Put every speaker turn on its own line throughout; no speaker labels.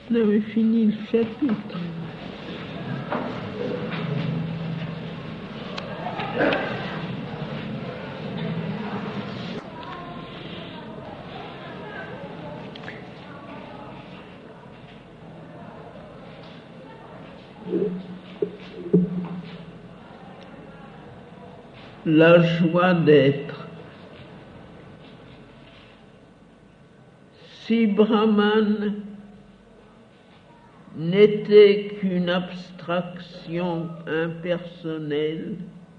On avait fini le chapitre. La joie d'être. Si Brahman n'était qu'une abstraction impersonnelle,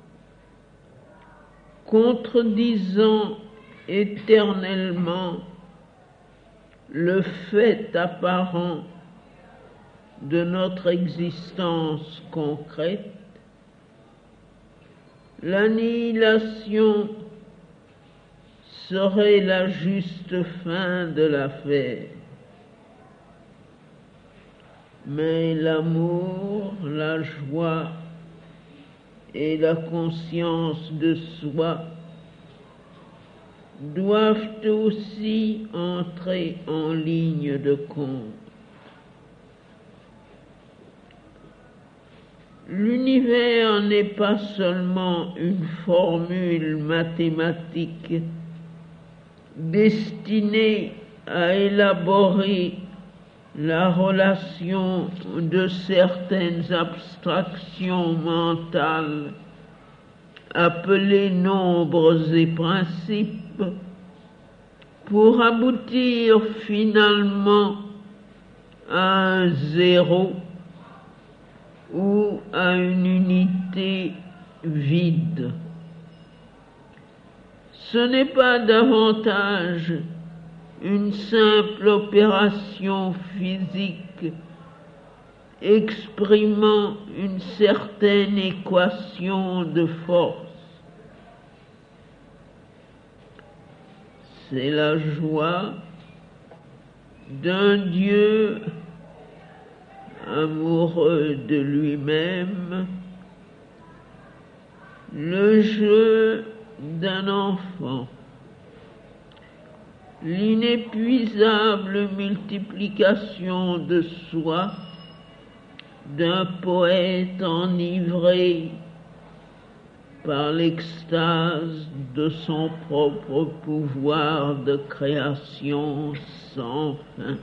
contredisant éternellement le fait apparent de notre existence concrète, l'annihilation serait la juste fin de l'affaire. Mais l'amour, la joie et la conscience de soi doivent aussi entrer en ligne de compte. L'univers n'est pas seulement une formule mathématique destinée à élaborer la relation de certaines abstractions mentales appelées nombres et principes pour aboutir finalement à un zéro ou à une unité vide. Ce n'est pas davantage une simple opération physique exprimant une certaine équation de force. C'est la joie d'un Dieu amoureux de lui-même, le jeu d'un enfant, l'inépuisable multiplication de soi d'un poète enivré par l'extase de son propre pouvoir de création sans fin.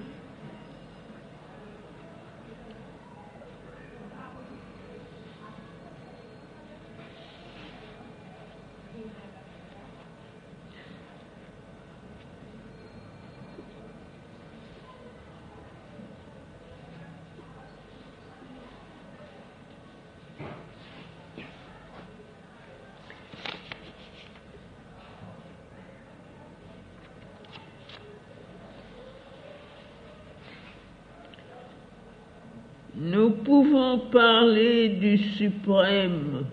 Nous pouvons parler du suprême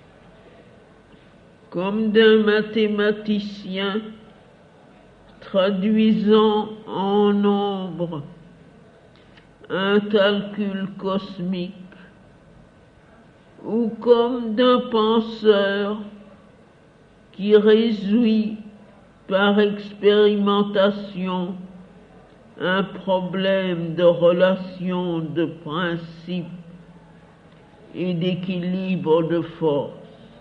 comme d'un mathématicien traduisant en nombre un calcul cosmique, ou comme d'un penseur qui résout par expérimentation un problème de relation de principe et d'équilibre de force.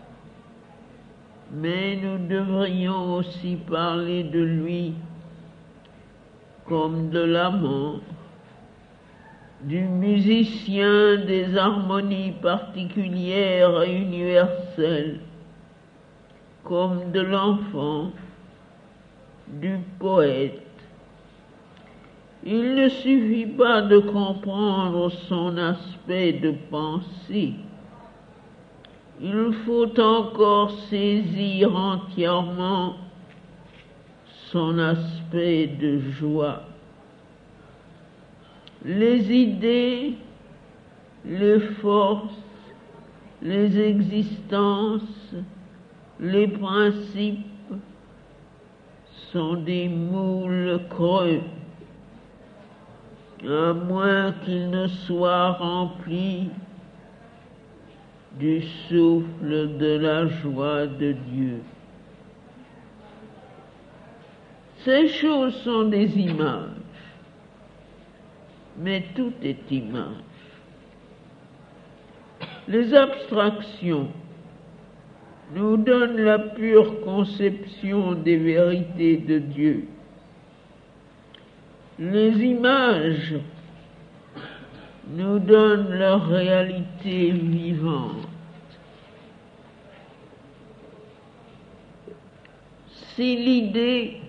Mais nous devrions aussi parler de lui comme de l'amant, du musicien des harmonies particulières et universelles, comme de l'enfant, du poète. Il ne suffit pas de comprendre son aspect de pensée. Il faut encore saisir entièrement son aspect de joie. Les idées, les forces, les existences, les principes sont des moules creux, à moins qu'ils ne soient remplis du souffle de la joie de Dieu. Ces choses sont des images. mais tout est image. Les abstractions nous donnent la pure conception des vérités de Dieu. Les images nous donnent leur réalité vivante. Si l'idée,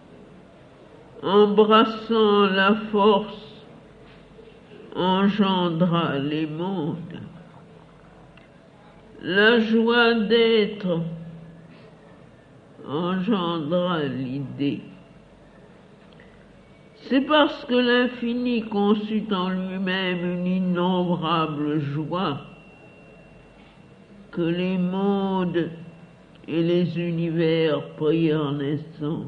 embrassant la force, engendra les mondes, la joie d'être engendra l'idée. C'est parce que l'infini conçut en lui-même une innombrable joie que les mondes et les univers prirent naissance.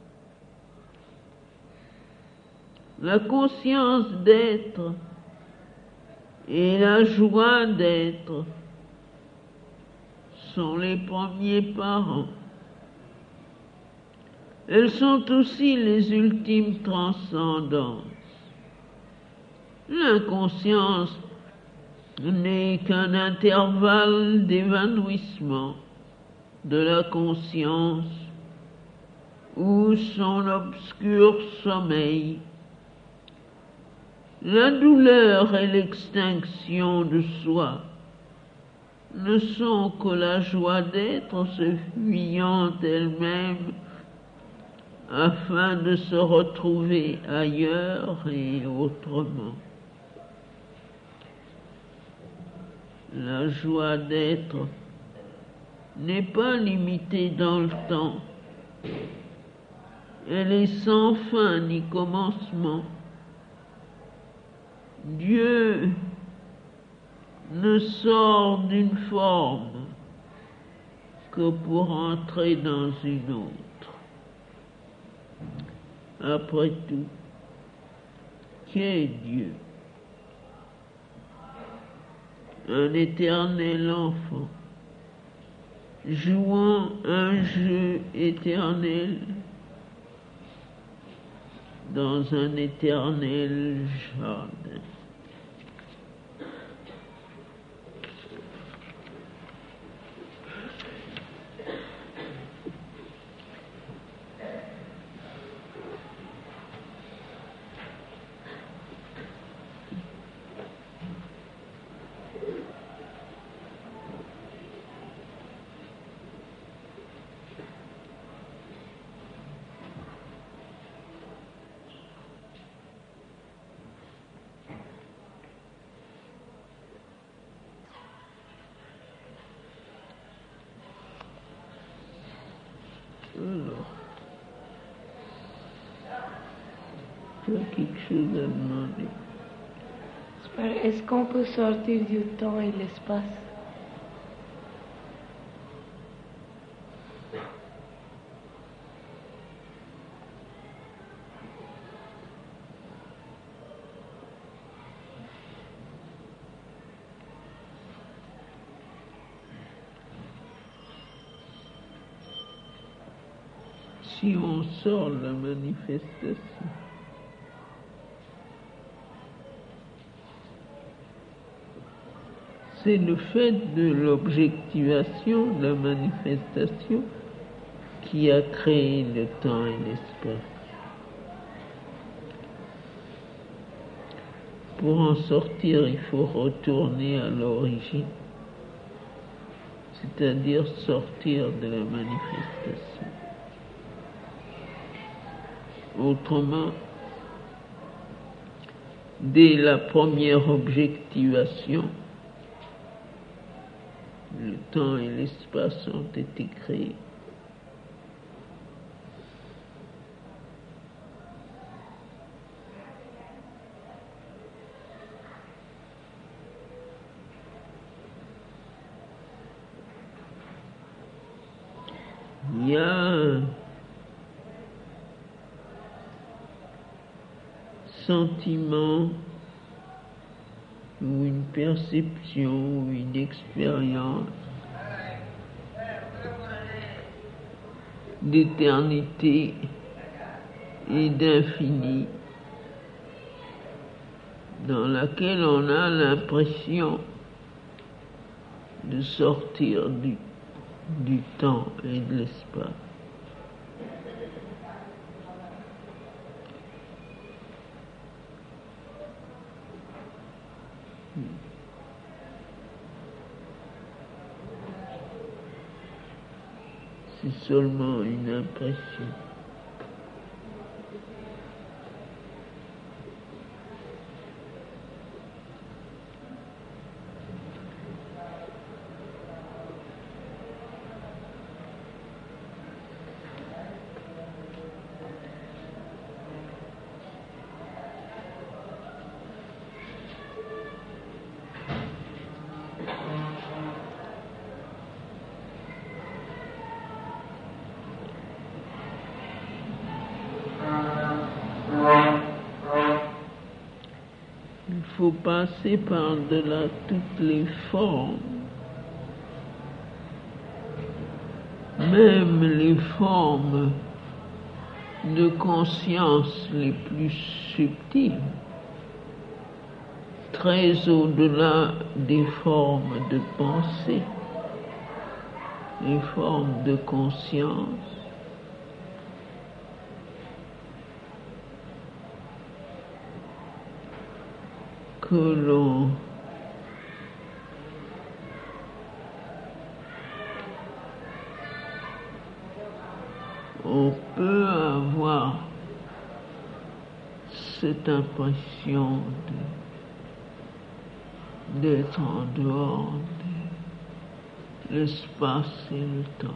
La conscience d'être et la joie d'être sont les premiers parents. Elles sont aussi les ultimes transcendances. L'inconscience n'est qu'un intervalle d'évanouissement de la conscience ou son obscur sommeil. La douleur et l'extinction de soi ne sont que la joie d'être se fuyant elle-même afin de se retrouver ailleurs et autrement. La joie d'être n'est pas limitée dans le temps. Elle est sans fin ni commencement. Dieu ne sort d'une forme que pour entrer dans une autre. Après tout, qu'est Dieu? Un éternel enfant, jouant un jeu éternel dans un éternel jardin. Alors, tu as quelque chose à demander?
Est-ce qu'on peut sortir du temps et l'espace?
Si on sort de la manifestation, c'est le fait de l'objectivation de la manifestation qui a créé le temps et l'espace. Pour en sortir, il faut retourner à l'origine, c'est-à-dire sortir de la manifestation. Autrement, dès la première objectivation, le temps et l'espace ont été créés. Il y a un sentiment ou une perception ou une expérience d'éternité et d'infini dans laquelle on a l'impression de sortir du temps et de l'espace. C'est seulement une impression. Il faut passer par-delà toutes les formes, même les formes de conscience les plus subtiles, très au-delà des formes de pensée, les formes de conscience. Que on peut avoir cette impression d'être en dehors de l'espace et le temps.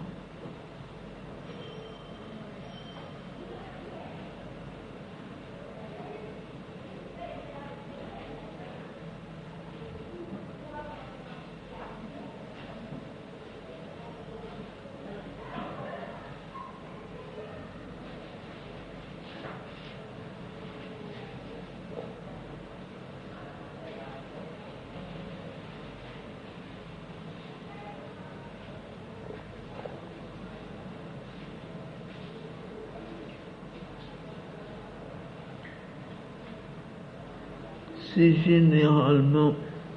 C'est généralement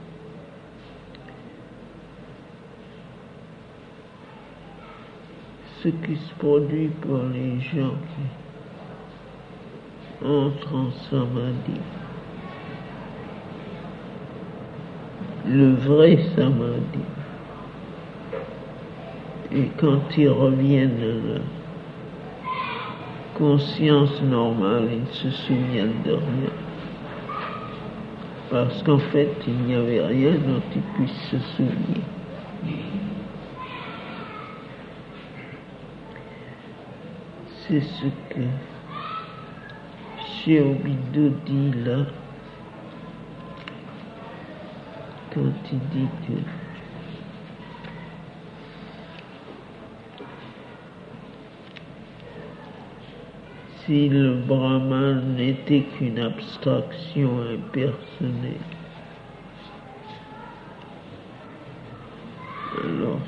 ce qui se produit pour les gens qui entrent en samadhi. Le vrai samadhi. Et quand ils reviennent à la conscience normale, ils ne se souviennent de rien. Parce qu'en fait, il n'y avait rien dont ils puissent se souvenir. C'est ce que Sri Aurobindo dit là, quand il dit que si le Brahman n'était qu'une abstraction impersonnelle, alors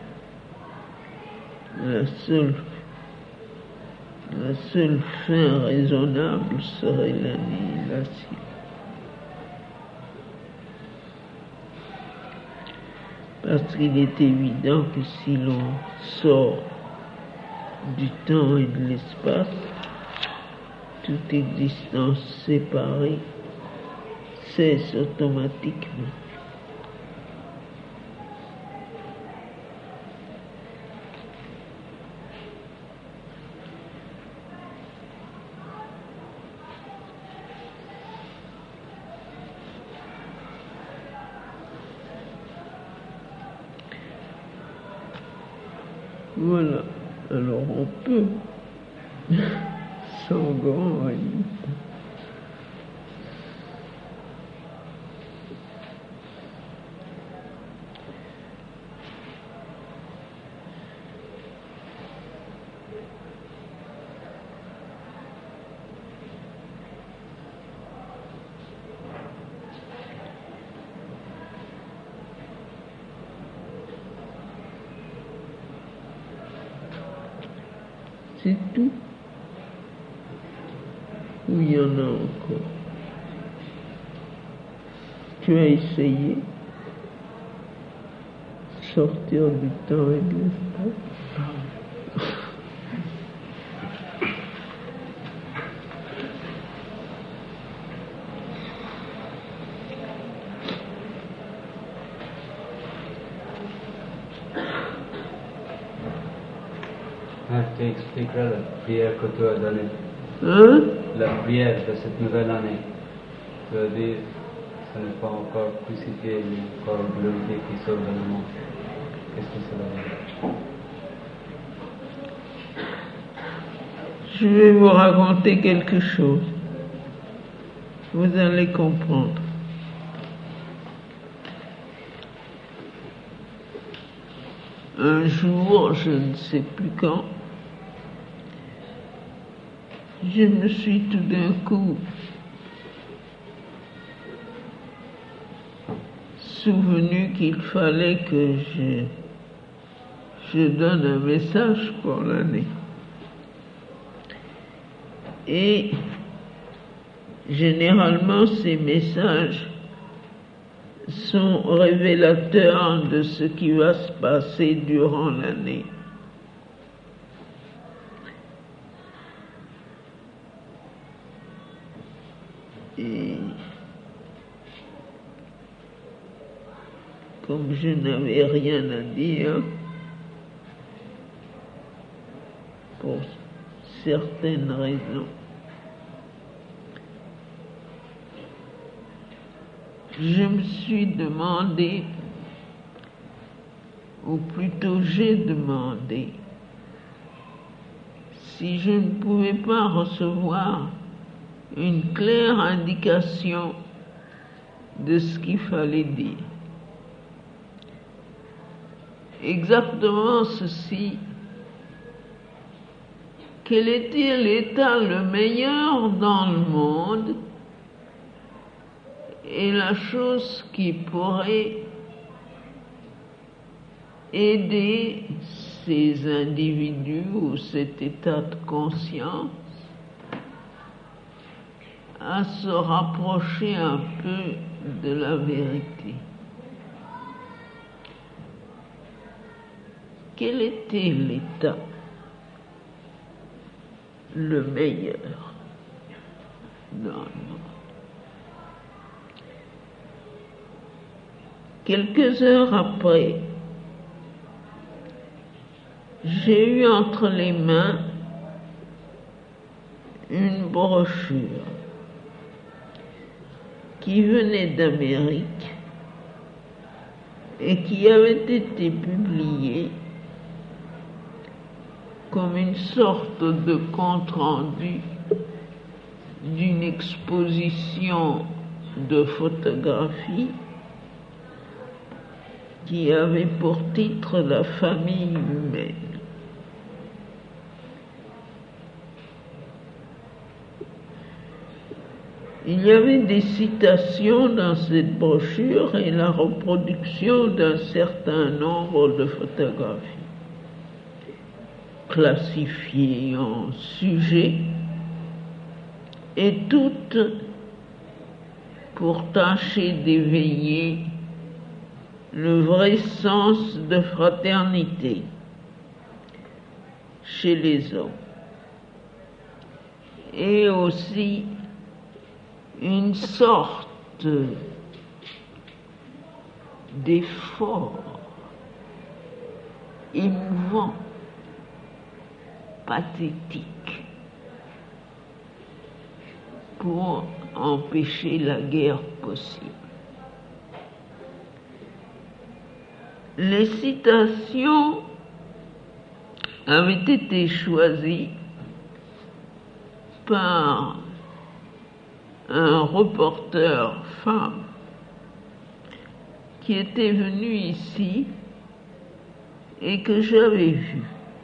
la seule fin raisonnable serait l'annihilation. Parce qu'il est évident que si l'on sort du temps et de l'espace, toute existence séparée cesse automatiquement. Voilà, alors on peut, sans grand résultat, c'est tout. Ou il y en a encore. Tu as essayé sortir du temps et de l'espace?
Tu expliqueras la prière que tu as donnée.
Hein?
La prière de cette nouvelle année. Tu as dit, ce n'est pas encore crucifié, mais encore glorifié qui sauve le monde. Qu'est-ce que cela veut dire?
Je vais vous raconter quelque chose. Vous allez comprendre. Un jour, je ne sais plus quand, je me suis tout d'un coup souvenu qu'il fallait que je donne un message pour l'année. Et généralement, ces messages sont révélateurs de ce qui va se passer durant l'année. Et comme je n'avais rien à dire, pour certaines raisons, je me suis demandé, ou plutôt j'ai demandé, si je ne pouvais pas recevoir une claire indication de ce qu'il fallait dire. Exactement ceci. Quel était l'état le meilleur dans le monde et la chose qui pourrait aider ces individus ou cet état de conscience à se rapprocher un peu de la vérité. Quel était l'état le meilleur dans le monde? Quelques heures après, j'ai eu entre les mains une brochure qui venait d'Amérique et qui avait été publiée comme une sorte de compte-rendu d'une exposition de photographie qui avait pour titre La famille humaine. Il y avait des citations dans cette brochure et la reproduction d'un certain nombre de photographies classifiées en sujets et toutes pour tâcher d'éveiller le vrai sens de fraternité chez les hommes et aussi une sorte d'effort émouvant, pathétique, pour empêcher la guerre possible. Les citations avaient été choisies par un reporter femme qui était venu ici et que j'avais vu.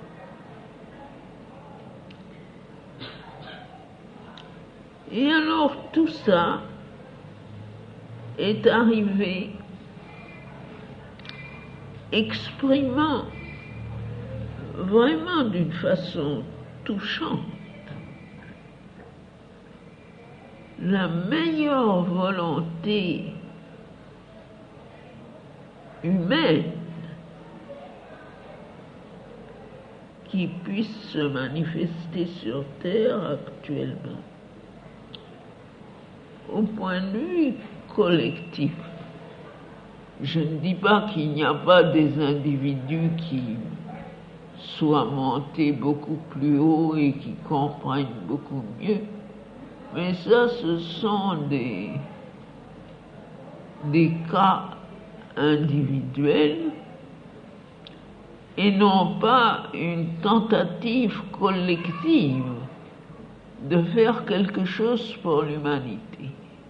Et alors tout ça est arrivé exprimant vraiment d'une façon touchante la meilleure volonté humaine qui puisse se manifester sur Terre actuellement. Au point de vue collectif, je ne dis pas qu'il n'y a pas des individus qui soient montés beaucoup plus haut et qui comprennent beaucoup mieux, mais ça, ce sont des cas individuels et non pas une tentative collective de faire quelque chose pour l'humanité.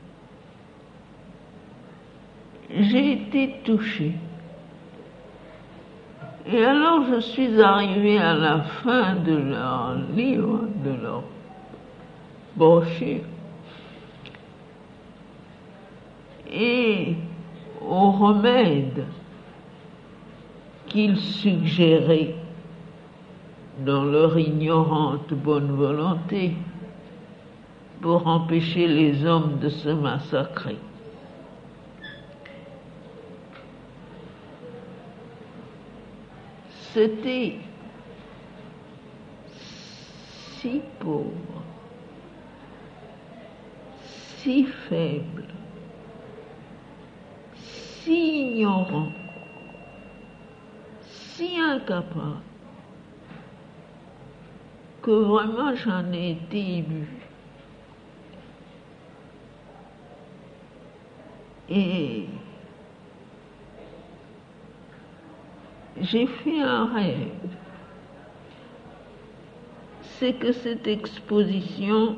J'ai été touchée. Et alors je suis arrivée à la fin de leur livre, de leur brochure, et au remède qu'ils suggéraient dans leur ignorante bonne volonté pour empêcher les hommes de se massacrer. C'était si pauvre, si faible, si ignorant, si incapable, que vraiment j'en ai été émue. Et j'ai fait un rêve. C'est que cette exposition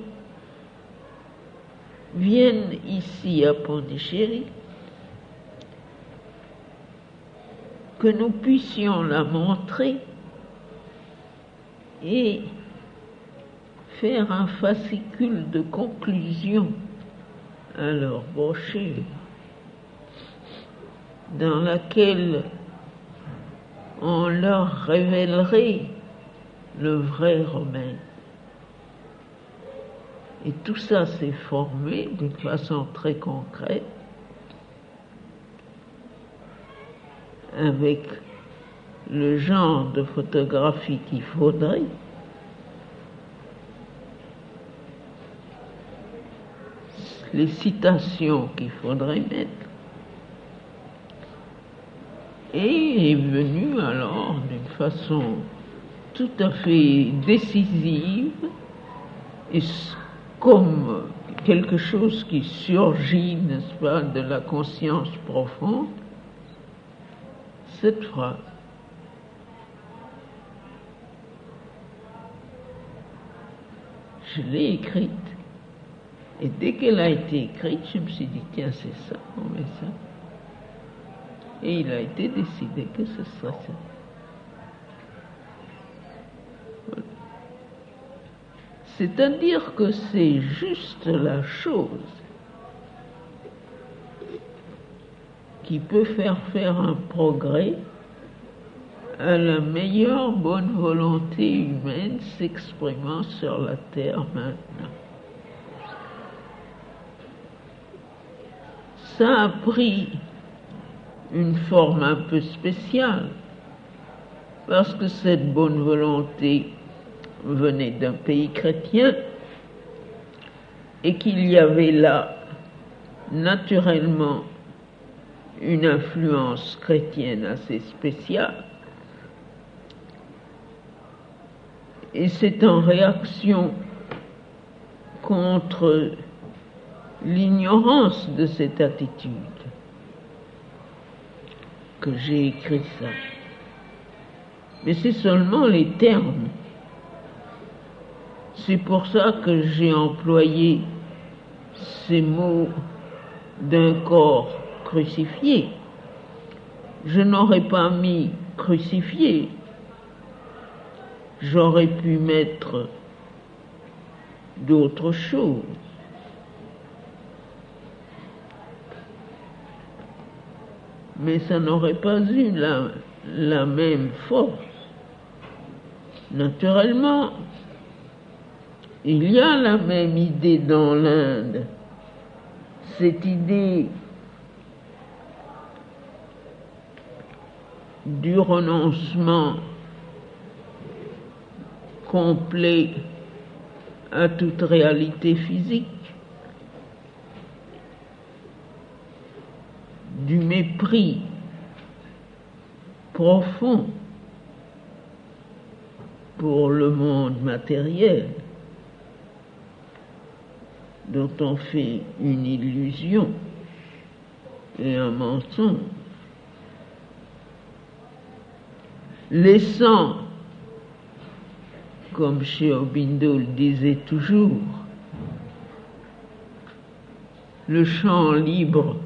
vienne ici à Pondichéry, que nous puissions la montrer et faire un fascicule de conclusion à leur brochure, dans laquelle on leur révélerait le vrai remède. Et tout ça s'est formé d'une façon très concrète avec le genre de photographie qu'il faudrait, les citations qu'il faudrait mettre. Et est venu alors d'une façon tout à fait décisive et comme quelque chose qui surgit, n'est-ce pas, de la conscience profonde, cette phrase. Je l'ai écrite. Et dès qu'elle a été écrite, je me suis dit, tiens, c'est ça, on met ça. Et il a été décidé que ce serait ça. Voilà. C'est-à-dire que c'est juste la chose qui peut faire un progrès à la meilleure bonne volonté humaine s'exprimant sur la terre maintenant. Ça a pris une forme un peu spéciale, parce que cette bonne volonté venait d'un pays chrétien et qu'il y avait là naturellement une influence chrétienne assez spéciale. Et c'est en réaction contre l'ignorance de cette attitude que j'ai écrit ça. Mais c'est seulement les termes. C'est pour ça que j'ai employé ces mots d'un corps crucifié. Je n'aurais pas mis crucifié. J'aurais pu mettre d'autres choses. Mais ça n'aurait pas eu la même force. Naturellement, il y a la même idée dans l'Inde, cette idée du renoncement complet à toute réalité physique, du mépris profond pour le monde matériel, dont on fait une illusion et un mensonge, laissant, comme Sri Aurobindo le disait toujours, le champ libre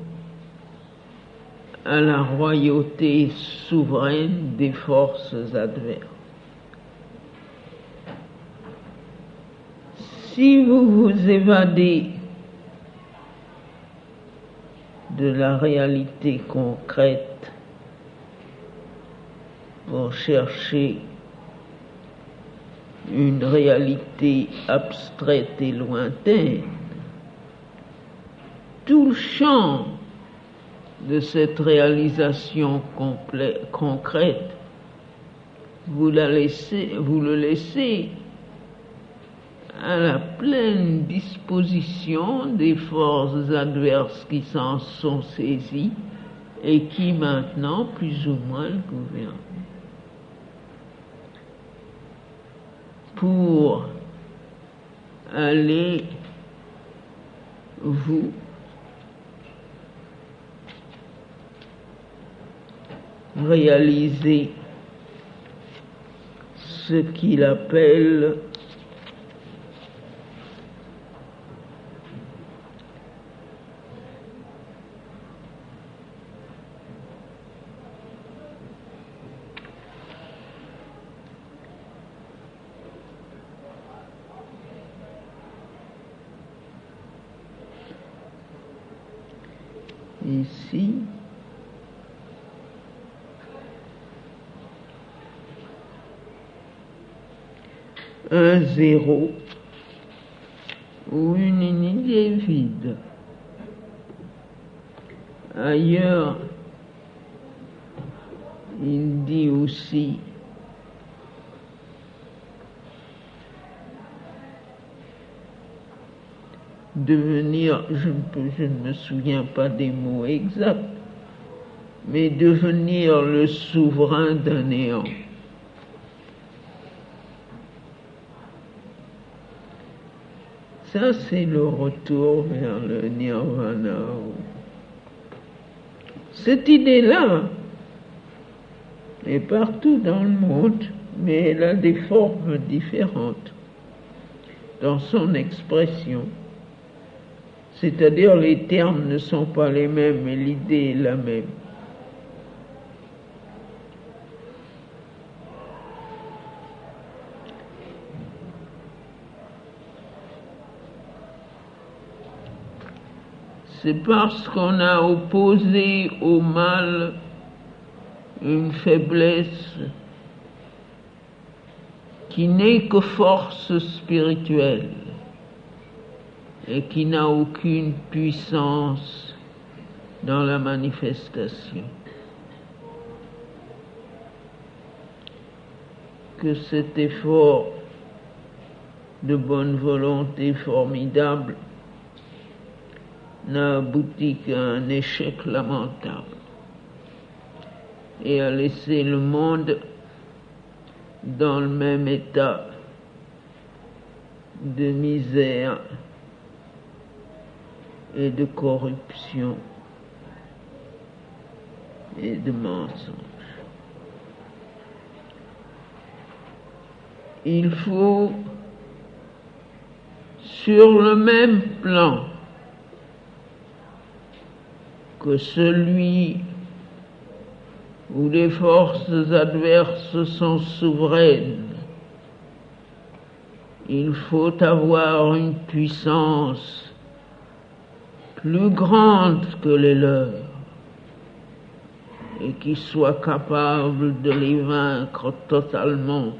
à la royauté souveraine des forces adverses. Si vous vous évadez de la réalité concrète pour chercher une réalité abstraite et lointaine, tout le champ de cette réalisation concrète, vous le laissez à la pleine disposition des forces adverses qui s'en sont saisies et qui maintenant plus ou moins le gouvernent. Pour aller vous réaliser ce qu'il appelle ici un zéro ou une unité vide. Ailleurs, il dit aussi devenir, je ne me souviens pas des mots exacts, mais devenir le souverain d'un néant. Ça, c'est le retour vers le nirvana. Cette idée-là est partout dans le monde, mais elle a des formes différentes dans son expression. C'est-à-dire les termes ne sont pas les mêmes, mais l'idée est la même. C'est parce qu'on a opposé au mal une faiblesse qui n'est que force spirituelle et qui n'a aucune puissance dans la manifestation. Que cet effort de bonne volonté formidable n'a abouti qu'à un échec lamentable et a laissé le monde dans le même état de misère et de corruption et de mensonge. Il faut, sur le même plan que celui où les forces adverses sont souveraines, il faut avoir une puissance plus grande que les leurs et qui soit capable de les vaincre totalement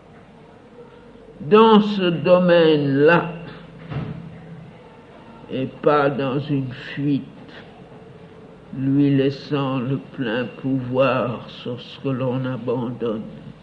dans ce domaine-là et pas dans une fuite lui laissant le plein pouvoir sur ce que l'on abandonne.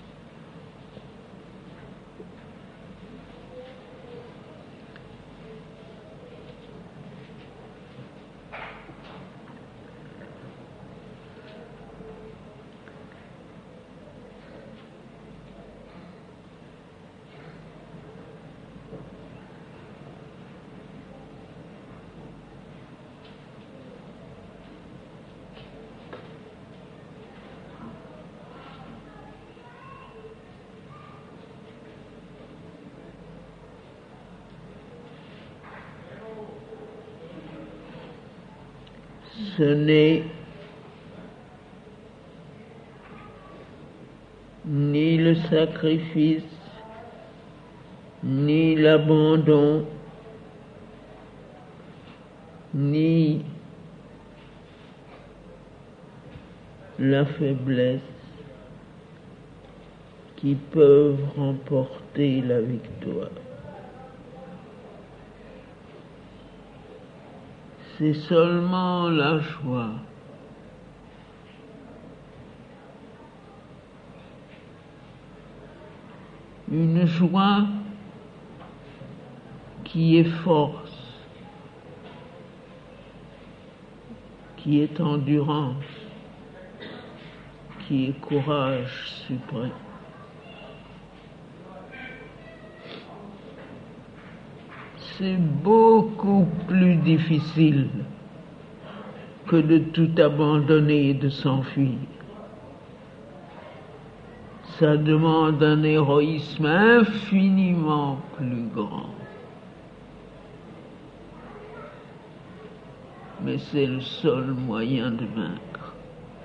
Ce n'est ni le sacrifice, ni l'abandon, ni la faiblesse qui peuvent remporter la victoire. C'est seulement la joie. Une joie qui est force, qui est endurance, qui est courage suprême. C'est beaucoup plus difficile que de tout abandonner et de s'enfuir. Ça demande un héroïsme infiniment plus grand. Mais c'est le seul moyen de vaincre.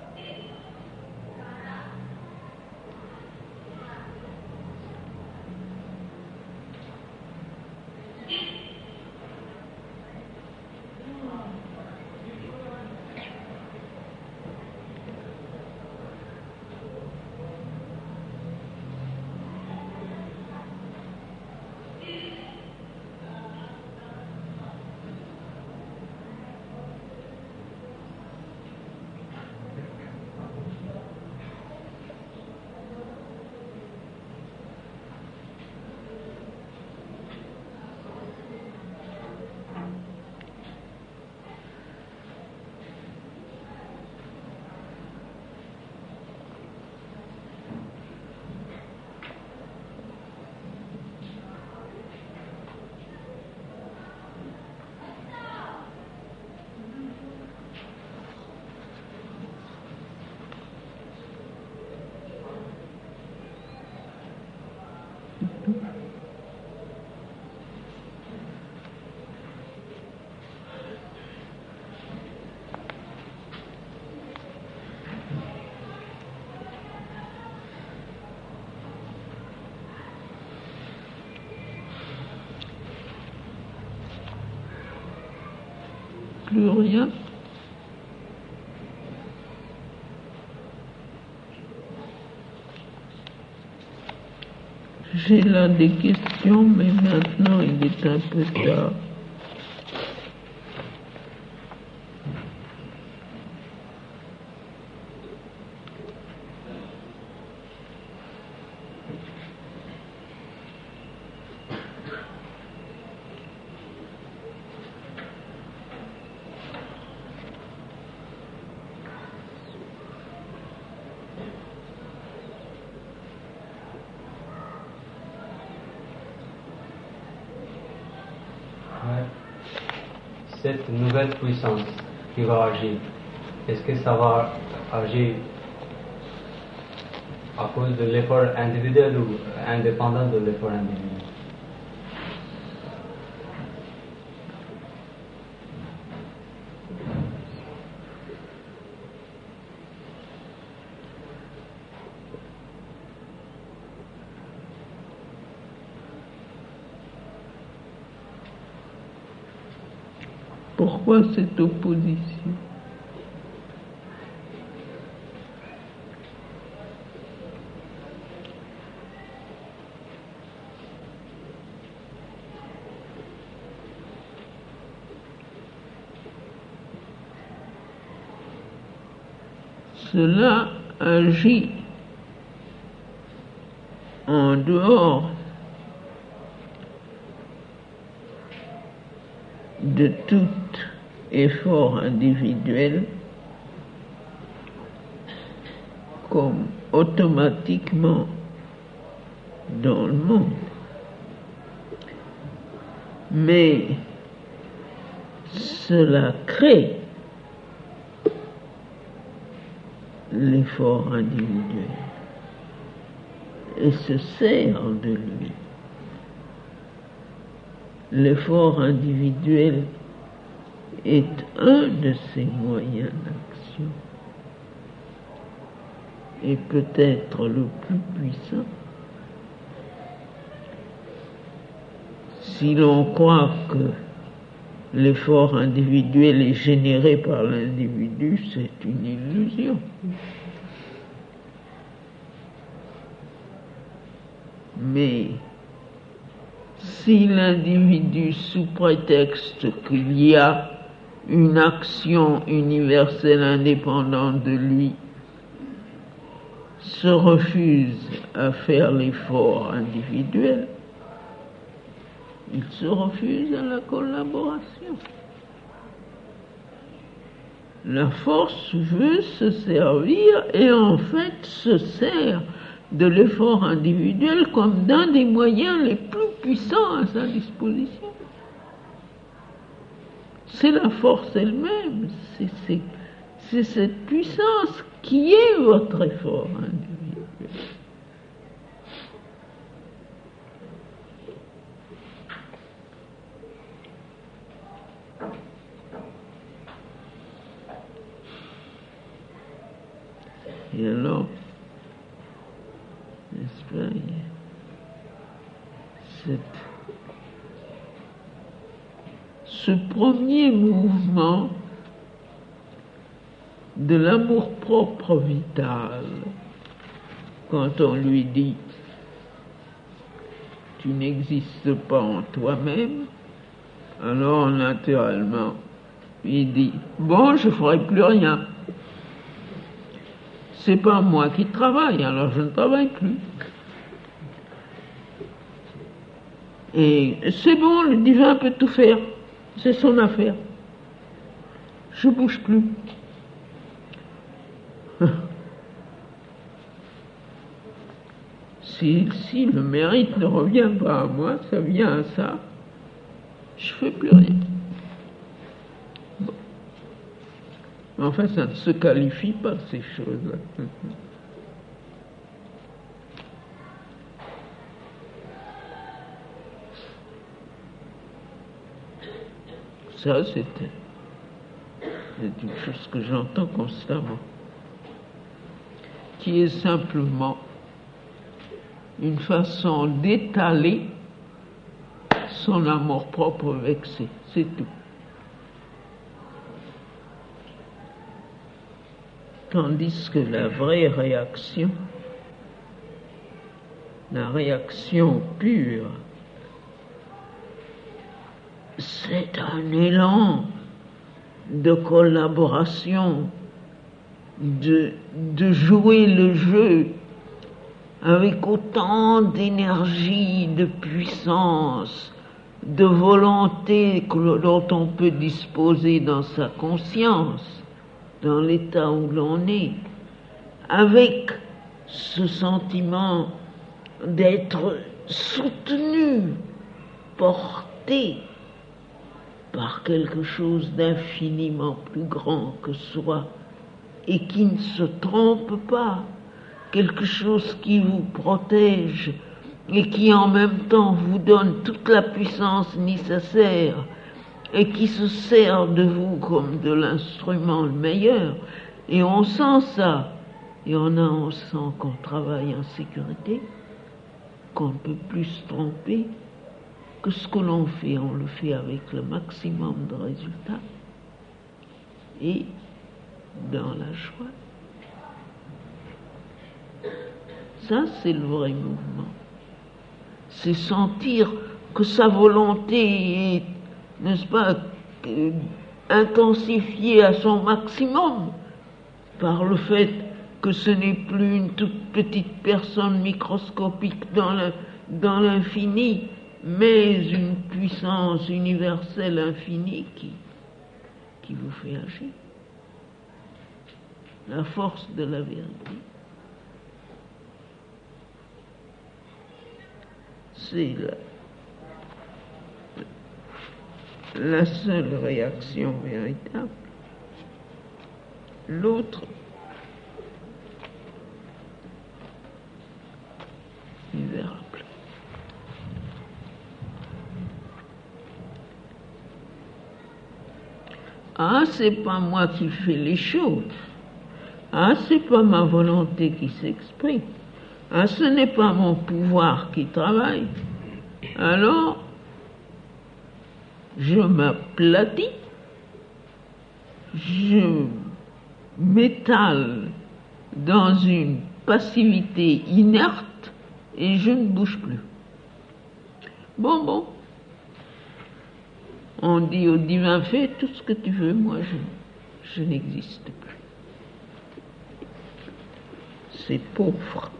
Plus rien. J'ai là des questions, mais maintenant il est un peu tard.
Cette nouvelle puissance qui va agir, est-ce que ça va agir à cause de l'effort individuel ou indépendant de l'effort individuel?
Pourquoi cette opposition? cela agit en dehors de tout effort individuel, comme automatiquement dans le monde. Mais cela crée l'effort individuel et se sert de lui. L'effort individuel est un de ses moyens d'action et peut-être le plus puissant. Si l'on croit que l'effort individuel est généré par l'individu, c'est une illusion. Mais si l'individu, sous prétexte qu'il y a une action universelle indépendante de lui, se refuse à faire l'effort individuel, il se refuse à la collaboration. La force veut se servir et en fait se sert de l'effort individuel comme d'un des moyens les plus puissants à sa disposition. C'est la force elle-même, c'est cette puissance qui est votre effort individuel. Et alors, n'est-ce pas, ce premier mouvement de l'amour-propre vital, quand on lui dit « tu n'existes pas en toi-même », alors naturellement, il dit « bon, je ne ferai plus rien ». C'est pas moi qui travaille, alors je ne travaille plus. Et c'est bon, le divin peut tout faire, c'est son affaire. Je bouge plus. Si le mérite ne revient pas à moi, ça vient à ça, je fais plus rien. Bon. Enfin, ça ne se qualifie pas, ces choses-là. Ça, c'est une chose que j'entends constamment, qui est simplement une façon d'étaler son amour-propre vexé, c'est tout. Tandis que la vraie réaction, la réaction pure, c'est un élan de collaboration, de jouer le jeu avec autant d'énergie, de puissance, de volonté dont on peut disposer dans sa conscience, dans l'état où l'on est, avec ce sentiment d'être soutenu, porté par quelque chose d'infiniment plus grand que soi et qui ne se trompe pas, quelque chose qui vous protège et qui en même temps vous donne toute la puissance nécessaire et qui se sert de vous comme de l'instrument le meilleur. Et on sent ça, et on sent qu'on travaille en sécurité, qu'on ne peut plus se tromper, que ce que l'on fait, on le fait avec le maximum de résultats et dans la joie. Ça, c'est le vrai mouvement. C'est sentir que sa volonté est, n'est-ce pas, intensifiée à son maximum par le fait que ce n'est plus une toute petite personne microscopique dans l'infini, mais une puissance universelle infinie qui vous fait agir. La force de la vérité. C'est la seule réaction véritable. L'autre, il verra plus. Ah, c'est pas moi qui fais les choses. Ah, c'est pas ma volonté qui s'exprime. Ah, ce n'est pas mon pouvoir qui travaille. Alors, je m'aplatis, je m'étale dans une passivité inerte et je ne bouge plus. Bon. On dit au divin, fais tout ce que tu veux, moi je n'existe plus. C'est pauvre.